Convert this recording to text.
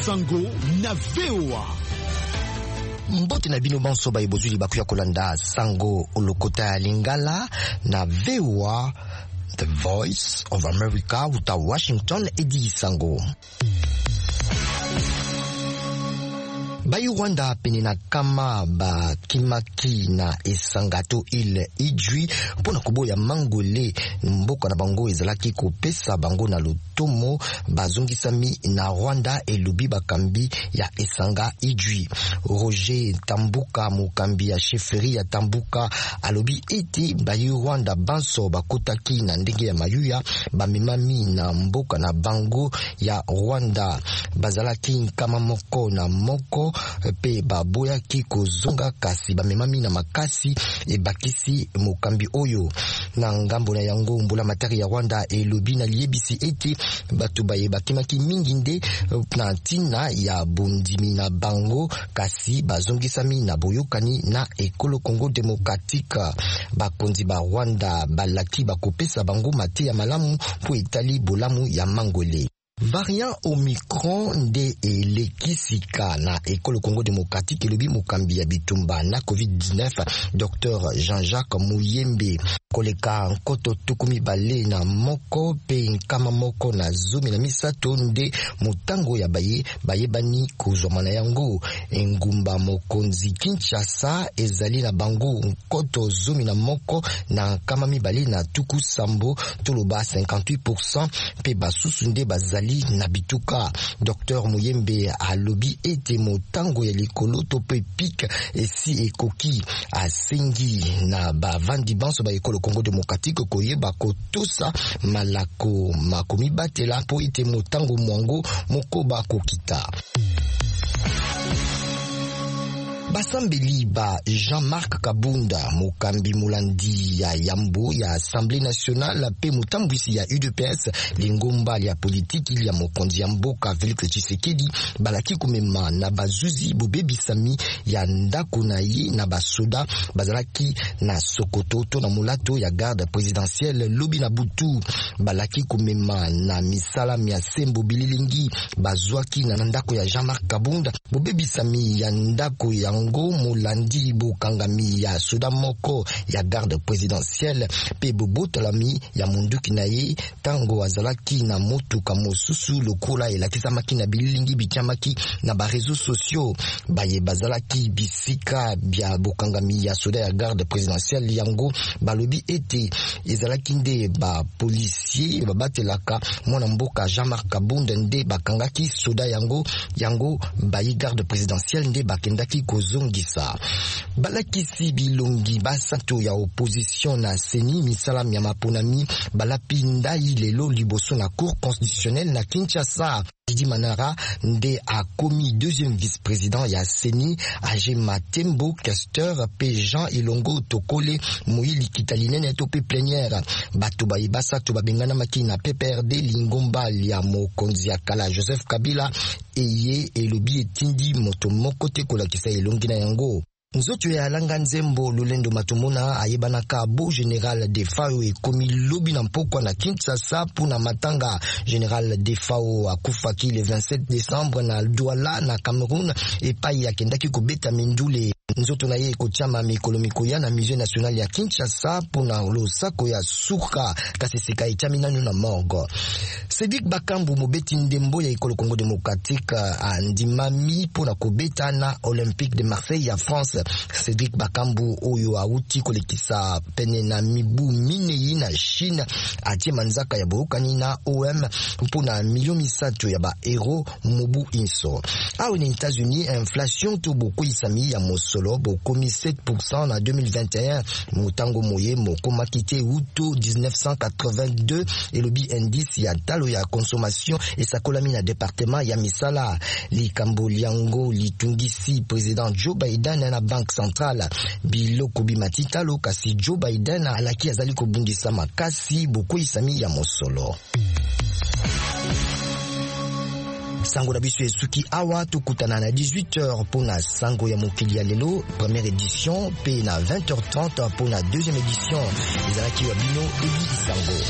Sango na VOA. Mbote na bino banso ba ibozuli bakuya kolanda Sango olokota ya Lingala na VOA, The Voice of America uta Washington edi Sango. Bayi Rwanda penina kama ba kimaki na esangato ile ijwi pona kuboya mangole mboka na bango ezalaki kopesa bango na lutomo bazongisami na Rwanda elubi bakambi ya esanga ijwi. Roger Tambuka mukambi ya chefferie ya Tambuka alobi eti bayi Rwanda banso bakotaki na ndenge ya mayuya bamemami na mboka na bango ya Rwanda bazalaki kama moko na moko pe baboya ki kozonga kasi bamemami na makasi ebakisi mokambi oyo na ngambo na yango mbula matari ya Rwanda elobi na liebisi eti batu baye bakimaki mingi nde na ntina ya bondimi na bango kasi bazongisami na boyokani na ekolo Congo Democratique. Bakonzi ba Rwanda balaki bakopesa bango mate ya malamu po etali bolamu ya mangole. Variant Omicron nde elekisika na ekolo Congo Democratique elobi mokambi ya bitumba na COVID-19 Dr Jean-Jacques Muyembe koleka nkoto tukumi bale na moko pe nkama moko na zumi na misato nde mutango ya baye bani kuzoma na yango. Engumba mokonzi Kinshasa ezali na bango nkoto zumi na moko na nkama mibale na tuku sambo toloba 58% pe basusu nde bazali na bituka. Dr Muyembe alobi ete motango ya likolo to pe pik esi ekoki asengi na bavandi banso ba ekolo Congo Democratique koyeba kotosa malako makomi batela po ete motango mwango mokoba kokita. Basambeli ba Jean-Marc Kabunda mokambi mulandi ya Yambo ya Assemblée nationale pe mutambwisi ya UDPS lingomba ya politiki ya mokonzi ya mboka Félix Tshisekedi balaki kumema na bazuzi bobebisami ya ndako na ye na basoda bazalaki na Sokoto to na mulato ya garde présidentielle lobi na butu balaki kumema na misala ya sembo bililingi bazwaki na ndako ya Jean-Marc Kabunda bobebisami ya ndako ya ngo mulandi bokangami ya soda moko ya garde présidentielle pe bobotalami ya munduki na ye tango azalaki na motuka mosusu lokola elakisamaki na bililingi bichamaki na ba réseaux sociaux baye bazalaki bisika bya bokangami ya soda ya garde présidentielle yango balobi ete ezalaki nde ba policier babatelaka mwana mboka Jean-Marc Kabunda nde bakangaki soda yango baye garde présidentielle nde bakendaki zongisa balakisi bilongi basato ya opposition na seni misalam ya maponami balapinda lelo liboso na cour constitutionnelle na Kinshasa. Didi Manara nde a commis deuxième vice-président ya seni age Matembo Casteur pe Jean Ilongo Tokole Moïli Kitalinene tope plénière bato basato babengana makina PPRD lingomba ya mokonzi ya kala Joseph Kabila eye elobi etindi moto moko te kolakisa elongi na yango. Nzoto ya langa nzembo lulendo matumuna ayebanaka bo général de FAO ekomi lobi na mpokwa na Kinshasa puna matanga. Général de FAO akufaki le 27 décembre na Douala na Cameroun epai yakendaki kobeta mindule. Nzoto na ye kochama mikolo mikoya na musée national ya Kinshasa puna losako ya suka kaseseka echami nanu na morgue. Cédric Bakambu mobeti ndembo ya ekolo Congo Démocratique andimami puna kobeta na Olympique de Marseille ya France. Cédric Bakambu oyo auti kolekisa pene na mibu minei na Chine atie manzaka ya bookani na OM mpona milioni misato ya ba euro mobu inso. Awe ni États-Unis inflation to boko isami ya mosolo bokomi 7% na 2021 mutango moye mokoma kite uto 1982 elobi indice ya talo ya consommation esakolami na département ya misala likambo liango litungisi président Joe Biden na banque centrale biloko bimatitalo kasi Joe Biden alaki azali kobundisa makasi boko isami ya mosolo. Sango na biso esuki awa tukutana na 18h pona sango ya mokili ya lelo première édition pe na 20h30 pona deuxième édition ezalaki wa bino Eli Sango.